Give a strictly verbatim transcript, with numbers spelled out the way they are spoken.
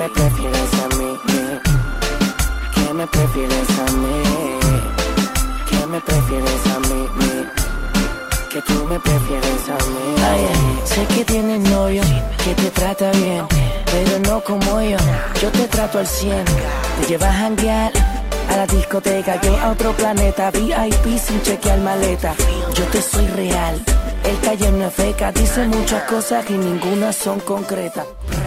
me prefieres a mí? ¿Qué me prefieres a mí? ¿Qué me prefieres a mí? Que tú me prefieres a mí. Ay, sé que tienes novio, que te trata bien, pero no como yo, yo te trato al cien. Te llevas a janguear a la discoteca, yo a otro planeta, V I P sin chequear maleta. Yo te soy real, el taller no es feca, dice muchas cosas y ninguna son concretas.